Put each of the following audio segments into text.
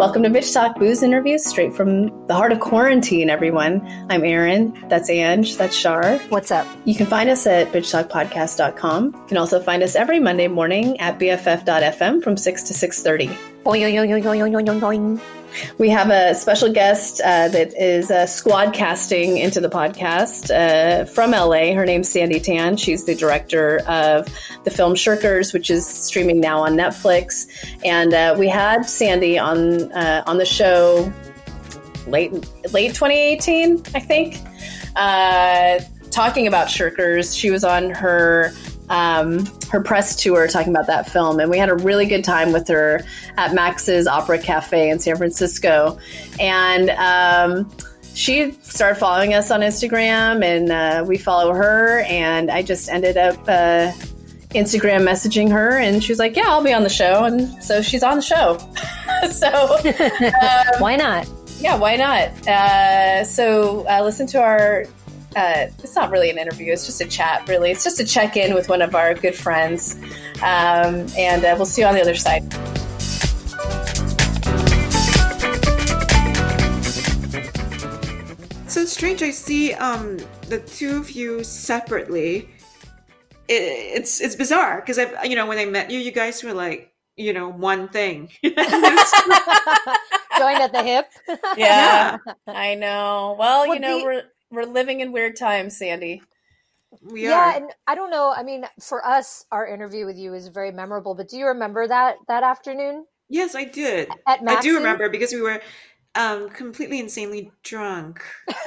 Welcome to Bitch Talk, booze interviews straight from the heart of quarantine, everyone. I'm Erin. That's Ange. That's Shar. What's up? You can find us at bitchtalkpodcast.com. You can also find us every Monday morning at BFF.fm from 6 to 6:30. We have a special guest that is squad casting into the podcast from LA. Her name's Sandy Tan. She's the director of the film Shirkers, which is streaming now on Netflix. And we had Sandy on the show late 2018, I think, talking about Shirkers. She was on her press tour talking about that film, and we had a really good time with her at Max's Opera Cafe in San Francisco. And she started following us on Instagram, and we follow her, and I just ended up Instagram messaging her, and she was like, yeah, I'll be on the show. And so she's on the show. So why not? Yeah, why not? So listen to our it's not really an interview. It's just a chat, really. It's just a check-in with one of our good friends. And we'll see you on the other side. So it's strange. I see the two of you separately. It's bizarre because when I met you, you guys were like, one thing. Joined at the hip. Yeah, I know. Well, we're living in weird times, Sandy. We are. Yeah, and I don't know. I mean, for us, our interview with you is very memorable. But do you remember that afternoon? Yes, I did. At Max's? I do remember because we were completely insanely drunk.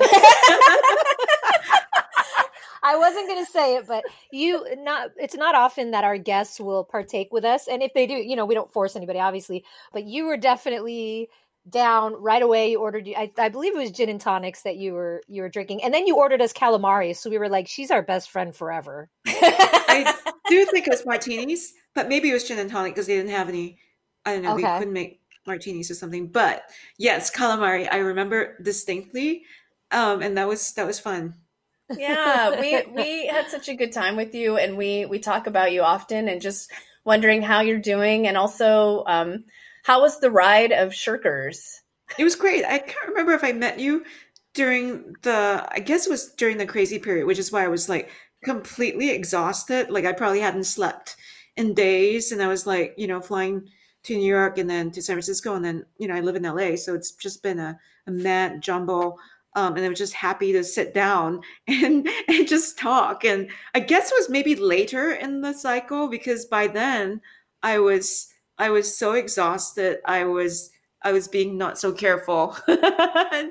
I wasn't going to say it, but it's not often that our guests will partake with us. And if they do, we don't force anybody, obviously. But you were definitely down right away. You ordered, I believe it was gin and tonics that you were drinking. And then you ordered us calamari. So we were like, she's our best friend forever. I do think it was martinis, but maybe it was gin and tonic because they didn't have any, I don't know, Okay. They couldn't make martinis or something. But yes, calamari, I remember distinctly. And that was fun. Yeah, we had such a good time with you, and we talk about you often, and just wondering how you're doing, and also how was the ride of Shirkers? It was great. I can't remember if I met you during I guess it was during the crazy period, which is why I was like completely exhausted. Like I probably hadn't slept in days, and I was like, flying to New York and then to San Francisco, and then I live in LA, so it's just been a mad jumble. And I was just happy to sit down and just talk. And I guess it was maybe later in the cycle because by then I was so exhausted. I was being not so careful, and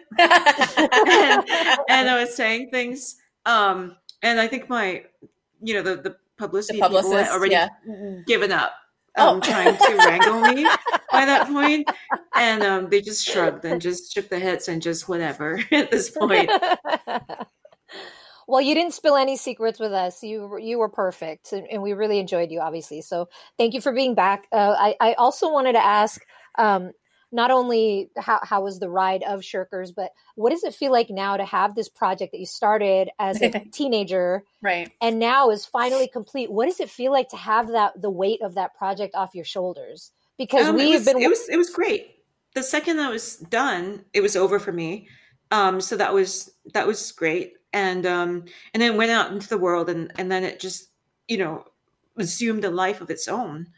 I was saying things. And I think my, the publicity people had already given up. Trying to wrangle me by that point, and they just shrugged and just shook their heads and just whatever at this point. Well, you didn't spill any secrets with us. You were perfect, and we really enjoyed you, obviously. So thank you for being back. I also wanted to ask, not only how was the ride of Shirkers, but what does it feel like now to have this project that you started as a teenager, right, and now is finally complete? What does it feel like to have the weight of that project off your shoulders? Because it was great. The second I was done, it was over for me. So that was great, and then went out into the world, and then it just assumed a life of its own.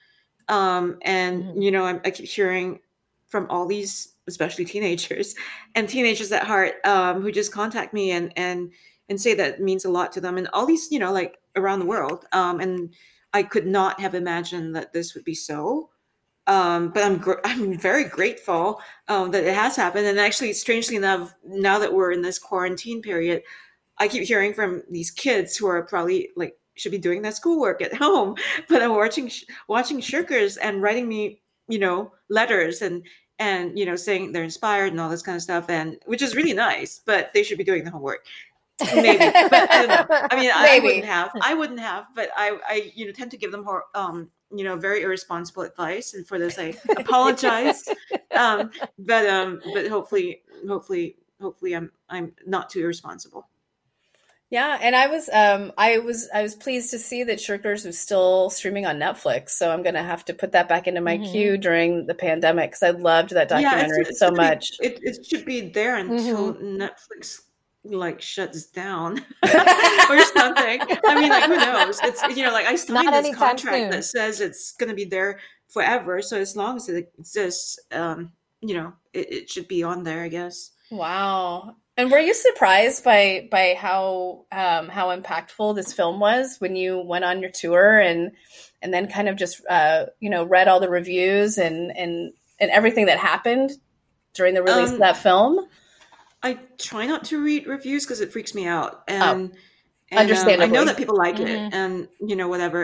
I keep hearing from all these, especially teenagers at heart, who just contact me and say that it means a lot to them, and all these, like around the world. And I could not have imagined that this would be so. But I'm very grateful that it has happened. And actually, strangely enough, now that we're in this quarantine period, I keep hearing from these kids who are probably like should be doing their schoolwork at home, but I'm watching Shirkers and writing me, letters and saying they're inspired and all this kind of stuff, and which is really nice. But they should be doing the homework. Maybe, but I don't know. I mean, I wouldn't have, but I tend to give them more, very irresponsible advice, and for this I apologize. But hopefully I'm not too irresponsible. Yeah, and I was pleased to see that Shirkers was still streaming on Netflix. So I'm gonna have to put that back into my Hmm. queue during the pandemic because I loved that Yeah, documentary it's so gonna be much. it should be there Hmm. until Netflix like shuts down or something. I mean, like who knows? It's like I Not signed this anytime contract that soon. says it's gonna be there forever. So as long as it exists, it should be on there, I guess. Wow. And were you surprised by how impactful this film was when you went on your tour and then kind of just read all the reviews and everything that happened during the release of Um, that film? I try not to read reviews because it freaks me out, Oh, and I know that understandably. people like it, Hmm. and whatever,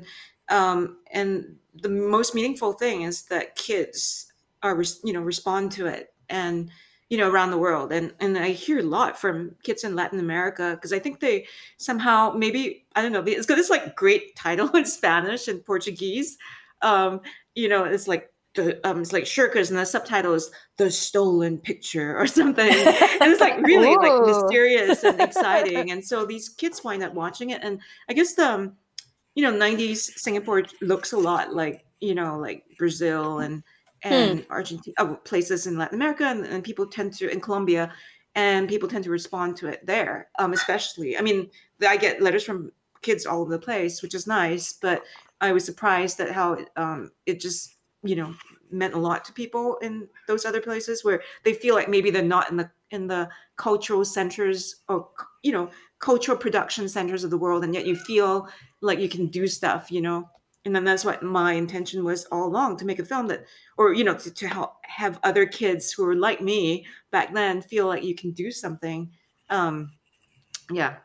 and the most meaningful thing is that kids respond to it, and around the world, and I hear a lot from kids in Latin America because I think they somehow, maybe, I don't know, it's got this like great title in Spanish and Portuguese. um it's like it's like Shirkers, and the subtitle is The Stolen Picture or something. And it's like really like Ooh. mysterious and exciting. And so these kids wind up watching it. And I guess the 90s Singapore looks a lot like, like Brazil Hmm. and Argentina, places in Latin America, and people tend to, in Colombia, and people tend to respond to it there, especially. I mean, I get letters from kids all over the place, which is nice, but I was surprised at how it just, meant a lot to people in those other places where they feel like maybe they're not in the cultural centers, or cultural production centers of the world, and yet you feel like you can do stuff, and then that's what my intention was all along, to make a film that, or to help have other kids who were like me back then feel like you can do something. um yeah.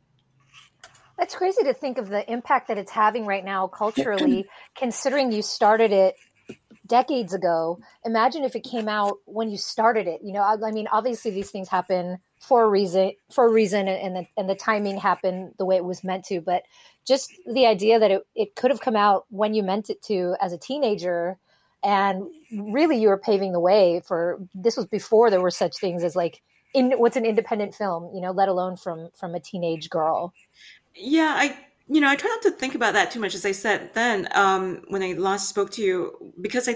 That's crazy to think of the impact that it's having right now culturally, considering you started it decades ago. Imagine if it came out when you started it. I mean, obviously these things happen for a reason, and the timing happened the way it was meant to. But just the idea that it could have come out when you meant it to as a teenager, and really you were paving the way for, this was before there were such things as like what's an independent film, let alone from a teenage girl. Yeah, I try not to think about that too much, as I said then, when I last spoke to you, because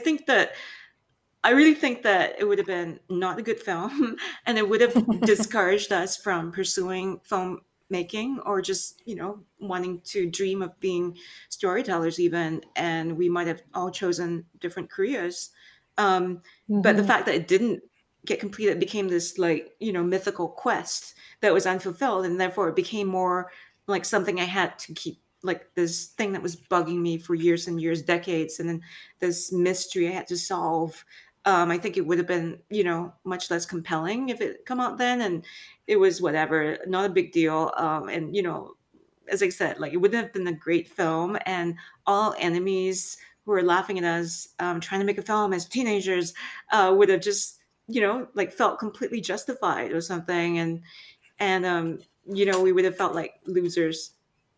I really think that it would have been not a good film, and it would have discouraged us from pursuing filmmaking, or just, wanting to dream of being storytellers even, and we might have all chosen different careers. But the Mm-hmm. fact that it didn't get completed, it became this like, mythical quest that was unfulfilled, and therefore it became more like something I had to keep, like this thing that was bugging me for years and years, decades, and then this mystery I had to solve. I think it would have been, much less compelling if it come out then, and it was whatever, not a big deal. And as I said, like it wouldn't have been a great film, and all enemies who were laughing at us, trying to make a film as teenagers, would have just, like felt completely justified or something, and we would have felt like losers.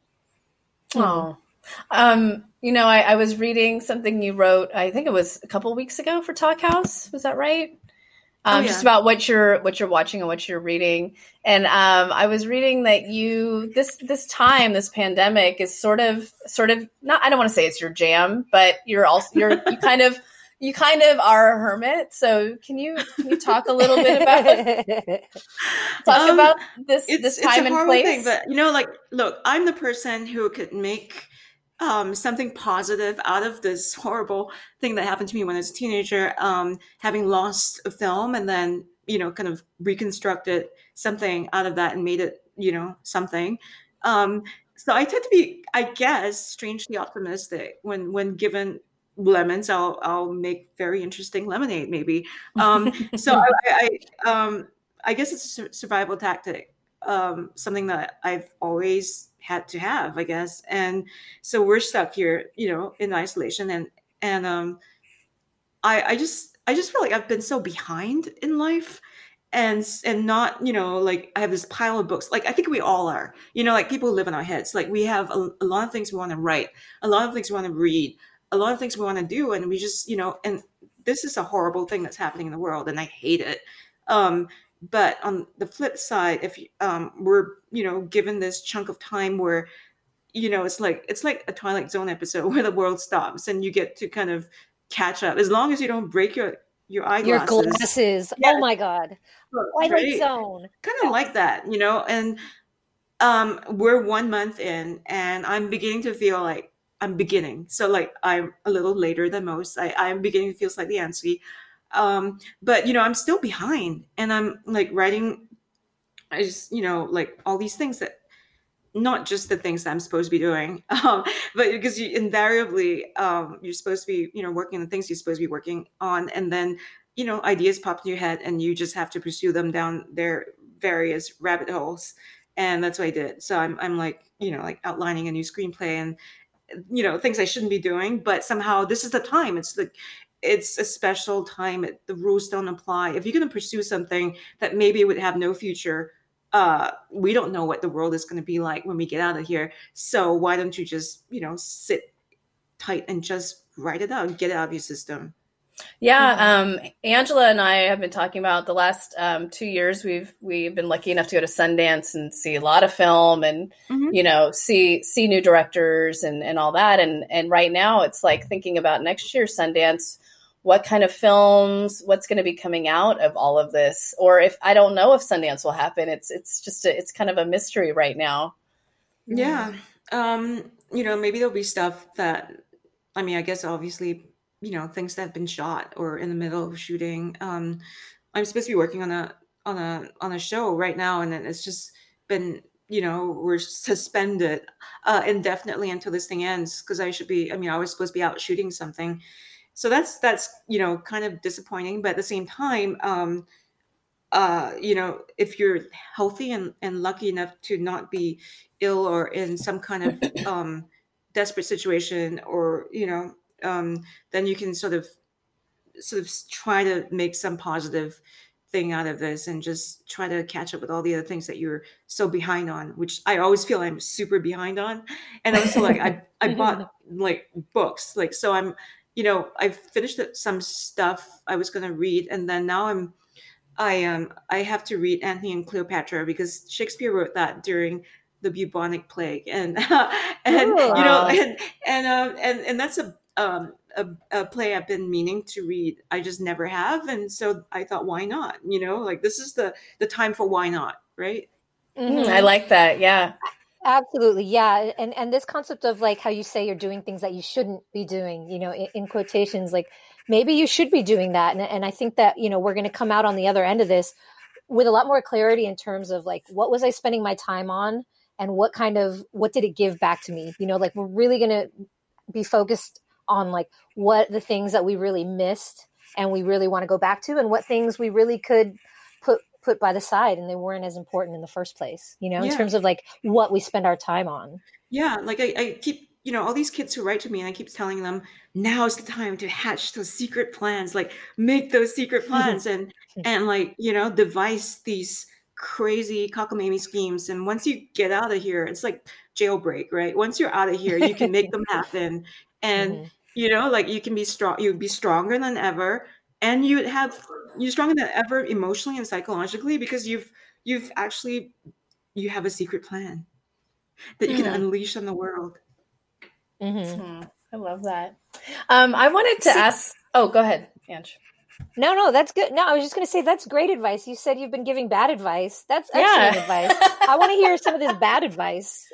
Hmm. Oh. I was reading something you wrote, I think it was a couple weeks ago for Talk House. Was that right? Oh Just yeah. about what you're watching and what you're reading. And I was reading that this pandemic is sort of not, I don't want to say it's your jam, but you kind of are a hermit. So can you talk a little bit about talk um about this it's a time and horrible thing, place? but like, look, I'm the person who could make something positive out of this horrible thing that happened to me when I was a teenager, having lost a film, and then kind of reconstructed something out of that and made it, something. um so I tend to be, I guess, strangely optimistic. When given lemons, I'll make very interesting lemonade, maybe. So I guess it's a survival tactic, something that I've always had to have, I guess. And so we're stuck here, in isolation, and I just feel like I've been so behind in life, and not, like I have this pile of books. Like I think we all are, like people live in our heads. Like we have a lot of things we want to write, a lot of things we want to read, a lot of things we want to do, and we just, and this is a horrible thing that's happening in the world, and I hate it. Um, but on the flip side, if we're given this chunk of time where it's like a Twilight Zone episode where the world stops and you get to kind of catch up, as long as you don't break your Your eyeglasses. glasses. Yeah, Oh my God. Twilight right. Zone. Kind of like that, and we're 1 month in, and I'm beginning to feel like so like I'm a little later than most. I'm beginning to feel slightly antsy. But I'm still behind, and I'm like writing. I just like all these things that, not just the things that I'm supposed to be doing, but because you invariably you're supposed to be working on the things you're supposed to be working on, and then ideas pop in your head, and you just have to pursue them down their various rabbit holes, and that's what I did. So I'm like like outlining a new screenplay, and things I shouldn't be doing, but somehow this is the time. It's a special time. The rules don't apply. If you're going to pursue something that maybe would have no future, we don't know what the world is going to be like when we get out of here. So why don't you just sit tight and just write it out and get it out of your system? Yeah, Angela and I have been talking about the last 2 years. We've been lucky enough to go to Sundance and see a lot of film, and see new directors and all that. And right now, it's like thinking about next year's Sundance. What kind of films? What's going to be coming out of all of this? Or if I don't know if Sundance will happen, it's just it's kind of a mystery right now. Yeah, maybe there'll be stuff that, I mean, I guess obviously things that have been shot or in the middle of shooting. I'm supposed to be working on a show right now, and then it's just been we're suspended indefinitely until this thing ends, because I was supposed to be out shooting something. So that's kind of disappointing, but at the same time, if you're healthy and lucky enough to not be ill or in some kind of desperate situation, or then you can sort of try to make some positive thing out of this, and just try to catch up with all the other things that you're so behind on, which I always feel I'm super behind on. And also, like, I bought like books, like, so I finished some stuff I was going to read, and then now I have to read Antony and Cleopatra, because Shakespeare wrote that during the bubonic plague, and and Wow. and that's a play I've been meaning to read. I just never have, and so I thought, why not? Like, this is the time for why not, right? I like that. Yeah. Absolutely. Yeah. And this concept of, like, how you say you're doing things that you shouldn't be doing, in quotations, like, maybe you should be doing that. And I think that, we're going to come out on the other end of this with a lot more clarity in terms of, like, what was I spending my time on, and what did it give back to me? Like, we're really going to be focused on, like, what the things that we really missed and we really want to go back to, and what things we really could put by the side and they weren't as important in the first place, in terms of, like, what we spend our time on. Yeah, like I keep, all these kids who write to me, and I keep telling them, now is the time to hatch those secret plans, like, make those secret plans, and like, devise these crazy cockamamie schemes. And once you get out of here, it's like jailbreak, right? Once you're out of here, you can make them happen. And like, you can be strong, you'd be stronger than ever, and you're stronger than ever emotionally and psychologically, because you have a secret plan that you can unleash on the world. I love that. I wanted to ask. Oh, go ahead, Ange. No, that's good. No, I was just going to say, that's great advice. You said you've been giving bad advice. That's excellent advice. I want to hear some of this bad advice.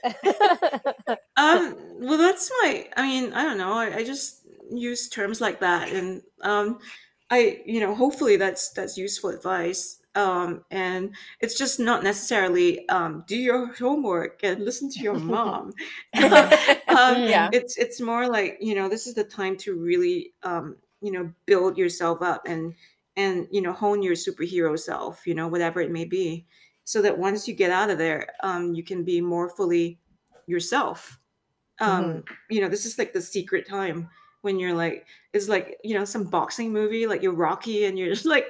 Well, that's I don't know. I just use terms like that, and hopefully that's useful advice. And it's just not necessarily do your homework and listen to your mom. Yeah. It's more like, this is the time to really build yourself up, and hone your superhero self, whatever it may be, so that once you get out of there, you can be more fully yourself. This is like the secret time, when you're like, it's like, some boxing movie, like you're Rocky, and you're just like,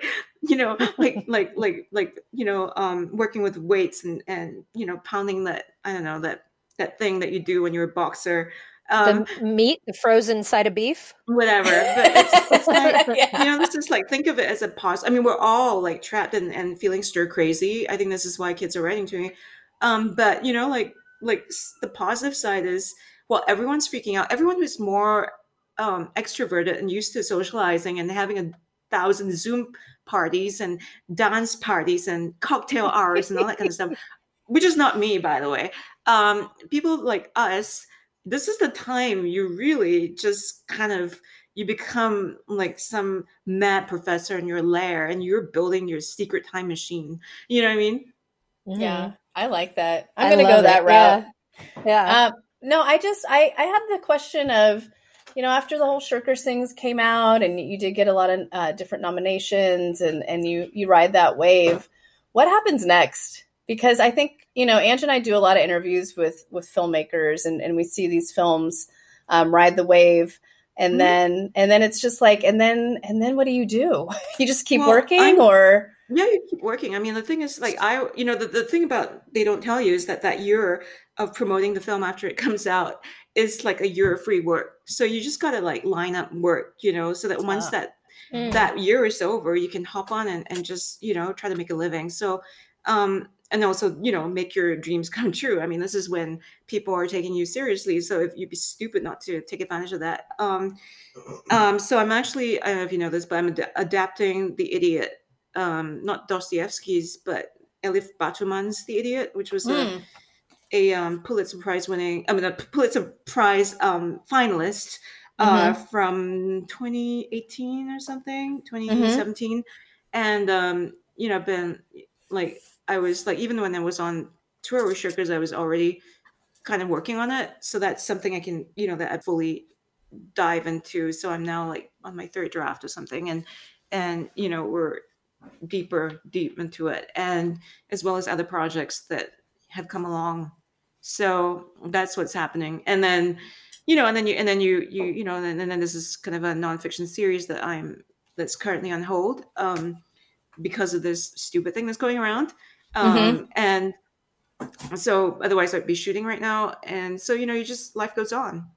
working with weights, and pounding that, I don't know, that thing that you do when you're a boxer, um, The meat, the frozen side of beef. whatever. But it's like, Yeah. let's just like think of it as a pause. I mean, we're all like trapped and feeling stir crazy. I think this is why kids are writing to me. But the positive side is, well, everyone's freaking out. Everyone who's more extroverted and used to socializing and having 1,000 Zoom parties and dance parties and cocktail hours and all that kind of stuff, which is not me, by the way. People like us, this is the time you really just kind of you become like some mad professor in your lair and you're building your secret time machine. You know what I mean? Yeah, Mhm. I like that. I'm I gonna go love it. that route. Yeah. No, I had the question of, after the whole Shirkers things came out, and you did get a lot of different nominations, and you ride that wave. What happens next? Because I think Ange and I do a lot of interviews with filmmakers, and we see these films ride the wave, and Mhm. then it's just like, and then what do? You just keep Well, working, or Yeah, you keep working. I mean, the thing is, like, the thing about they don't tell you is that year of promoting the film after it comes out is like a year of free work. So you just gotta like line up work, so that once Mm. that year is over, you can hop on and just, try to make a living. So, and also, make your dreams come true. I mean, this is when people are taking you seriously. So if you'd be stupid not to take advantage of that. So I'm actually, I don't know if you know this, but I'm adapting The Idiot, not Dostoevsky's, but Elif Batuman's The Idiot, which was Hmm. a Pulitzer Prize winning, I mean, a Pulitzer Prize finalist Mm-hmm. from 2018 or something, Mm-hmm. 2017. And, I've been like, I was like, even when I was on tour with Shirkers, I was already kind of working on it. So that's something I can, that I fully dive into. So I'm now like on my third draft or something. And, we're deep into it, and as well as other projects that have come along. So that's what's happening. And then and then this is kind of a nonfiction series that's currently on hold, because of this stupid thing that's going around. Mm-hmm. And so otherwise I'd be shooting right now. And so you just life goes on.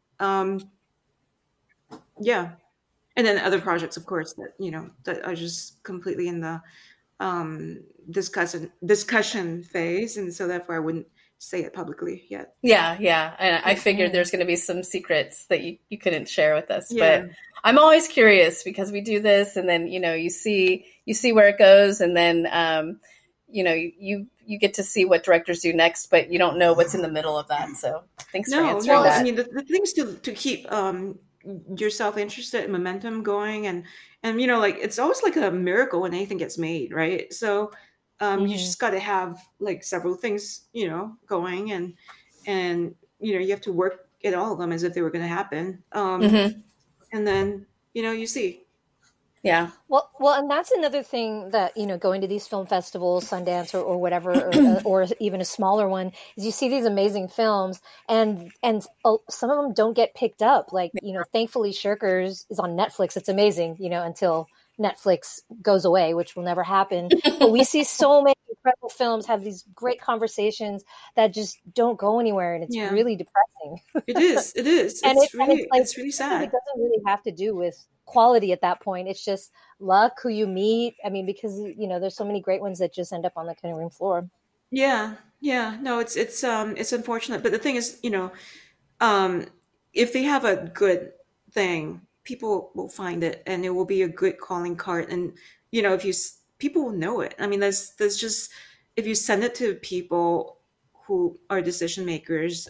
Yeah. And then other projects, of course, that are just completely in the discussion phase, and so therefore I wouldn't say it publicly yet. Yeah, yeah. And I figured Mm. there's going to be some secrets that you couldn't share with us. Yeah. But I'm always curious because we do this, and then you see where it goes, and then you get to see what directors do next, but you don't know what's in the middle of that. So thanks for answering No. I that. mean, the thing is to keep yourself interested and momentum going, and like it's always like a miracle when anything gets made, right? So you Mhm. just got to have like several things going, and you have to work at all of them as if they were going to happen. Mm-hmm. And then you see. Yeah. Well, and that's another thing that going to these film festivals, Sundance or whatever, or even a smaller one, is you see these amazing films, and some of them don't get picked up. Like thankfully, Shirkers is on Netflix. It's amazing, until Netflix goes away, which will never happen. But we see so many incredible films have these great conversations that just don't go anywhere, and it's Yeah, really depressing. it is. It is. And it's like It's really sometimes it sad. doesn't really have to do with quality at that point. It's just luck, who you meet. I mean, because there's so many great ones that just end up on the cutting room floor. Yeah, yeah. No, it's unfortunate, but the thing is, um, if they have a good thing, people will find it, and it will be a good calling card. And if people will know it. I mean, there's just if you send it to people who are decision makers.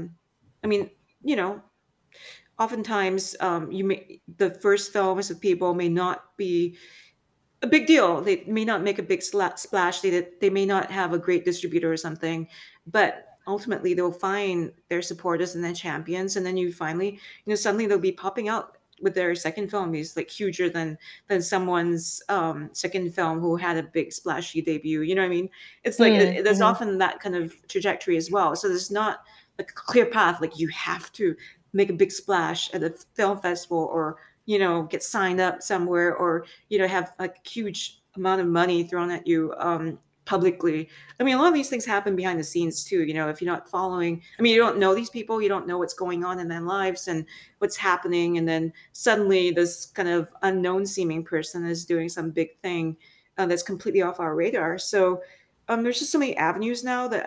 I mean, you know, oftentimes the first films of people may not be a big deal. They may not make a big splash. They may not have a great distributor or something, but ultimately they'll find their supporters and their champions, and then you finally, suddenly they'll be popping out with their second film is like huger than someone's second film who had a big splashy debut. You know what I mean? It's like there's Mm-hmm. often that kind of trajectory as well. So there's not like a clear path. Like you have to make a big splash at a film festival, or get signed up somewhere, or have like huge amount of money thrown at you publicly. I mean, a lot of these things happen behind the scenes too. You know, if you're not following, I mean, you don't know these people, you don't know what's going on in their lives and what's happening. And then suddenly this kind of unknown seeming person is doing some big thing that's completely off our radar. So there's just so many avenues now that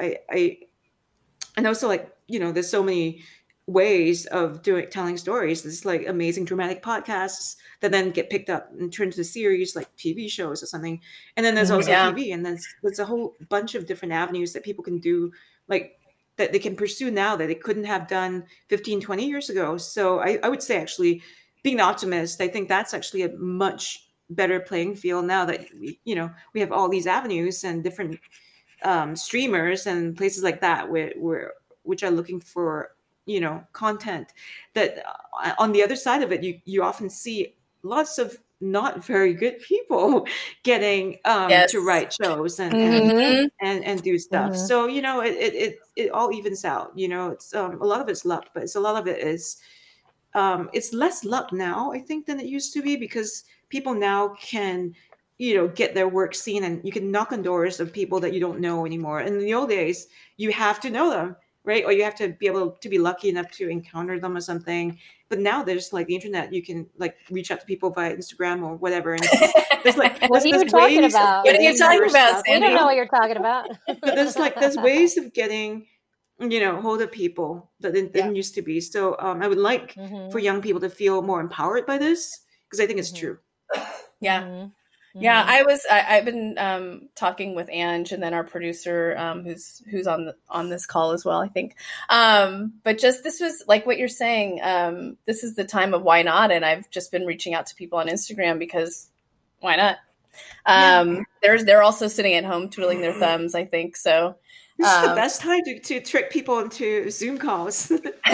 and also, like, you know, there's so many ways of telling stories. There's like amazing dramatic podcasts that then get picked up and turned into series, like TV shows or something. And then there's also TV, and there's a whole bunch of different avenues that people can do, like that they can pursue now that they couldn't have done 15, 20 years ago. So I would say, actually, being an optimist, I think that's actually a much better playing field now that we have all these avenues and different streamers and places like that which are looking for content that on the other side of it you often see lots of not very good people getting to write shows and do stuff. So it all evens out. It's a lot of it's luck, but a lot of it is it's less luck now, I think, than it used to be, because people now can get their work seen, and you can knock on doors of people that you don't know anymore. And in the old days, you have to know them, right? Or you have to be able to be lucky enough to encounter them or something. But now there's like the internet, you can like reach out to people via Instagram or whatever. And there's like what are you talking about? What are you talking about, Sandy? I don't know what you're talking about. But there's ways of getting hold of people that didn't used to be. So I would like for young people to feel more empowered by this, because I think it's true. Yeah. Yeah, I've been talking with Ange, and then our producer, who's on this call as well, I think. But just this was like what you're saying. This is the time of why not, and I've just been reaching out to people on Instagram because why not? They're also sitting at home twiddling their thumbs, I think. So this is the best time to trick people into Zoom calls.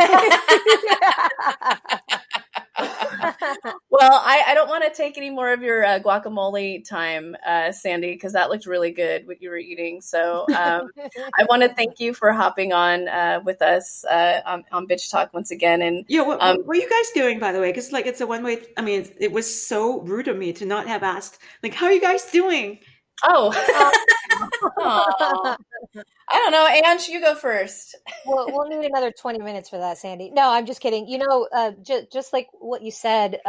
Well, I don't want to take any more of your guacamole time, Sandy, because that looked really good, what you were eating. So I want to thank you for hopping on with us on Bitch Talk once again. And what are you guys doing, by the way? Because it's a one-way. I mean, it was so rude of me to not have asked, like, how are you guys doing? Oh. I don't know. Ange, you go first. We'll need another 20 minutes for that, Sandy. No, I'm just kidding. Just like what you said,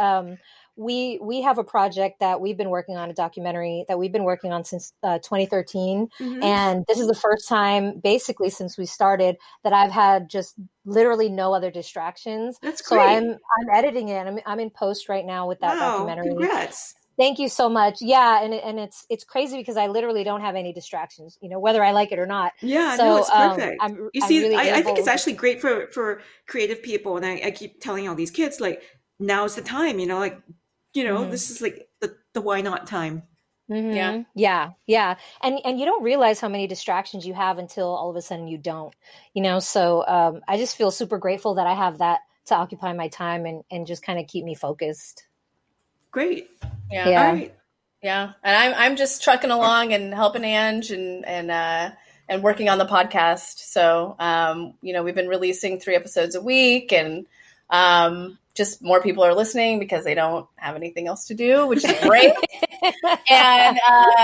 we have a project that we've been working on, a documentary that we've been working on since 2013. And this is the first time, basically, since we started, that I've had just literally no other distractions. That's great. So I'm editing it. I'm in post right now with that documentary. Congrats. Thank you so much. Yeah, and it's crazy because I literally don't have any distractions, whether I like it or not. Yeah, so, no, it's perfect. I think it's to... actually great for creative people, and I keep telling all these kids, like, now's the time. This is like the why not time. Yeah. And you don't realize how many distractions you have until all of a sudden you don't. So I just feel super grateful that I have that to occupy my time and just kind of keep me focused. Great. Yeah. All right. Yeah. And I'm just trucking along and helping Ange and working on the podcast. So, we've been releasing 3 episodes a week, and just more people are listening because they don't have anything else to do, which is great. And,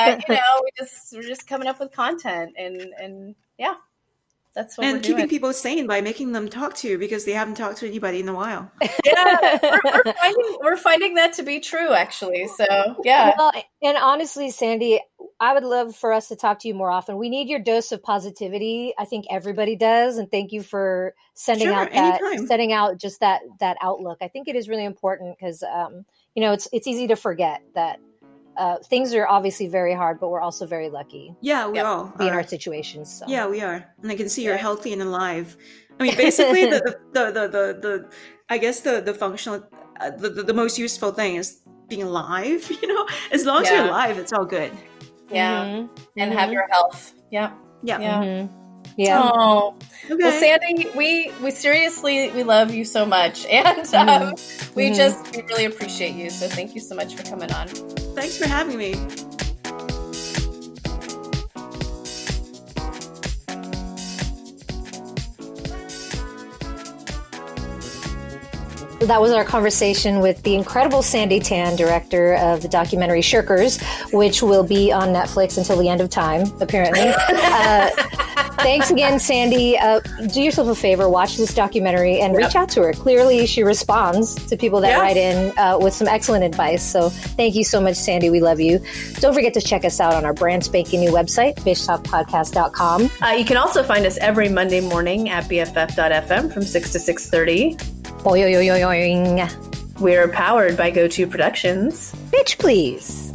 we're just coming up with content and yeah. That's what we're keeping doing. people sane by making them talk to you because they haven't talked to anybody in a while. Yeah, we're finding that to be true, actually. So yeah. Well, and honestly, Sandy, I would love for us to talk to you more often. We need your dose of positivity. I think everybody does, and thank you for sending out just that outlook. I think it is really important because it's easy to forget that. Things are obviously very hard, but we're also very lucky. Yeah, we all be in our situations. So. Yeah, we are, and I can see you're healthy and alive. I mean, basically, the I guess the functional, the most useful thing is being alive. As long as you're alive, it's all good. Yeah, and have your health. Yeah. Yeah. Oh, okay. Well, Sandy, we seriously, we love you so much. And we really appreciate you. So thank you so much for coming on. Thanks for having me. That was our conversation with the incredible Sandy Tan, director of the documentary Shirkers, which will be on Netflix until the end of time, apparently. Thanks again, Sandy. Do yourself a favor, watch this documentary and reach out to her. Clearly, she responds to people that write in with some excellent advice. So thank you so much, Sandy. We love you. Don't forget to check us out on our brand spanking new website, bitchtalkpodcast.com. You can also find us every Monday morning at BFF.FM from 6 to 6:30. Boing. We're powered by GoTo Productions. Bitch, please.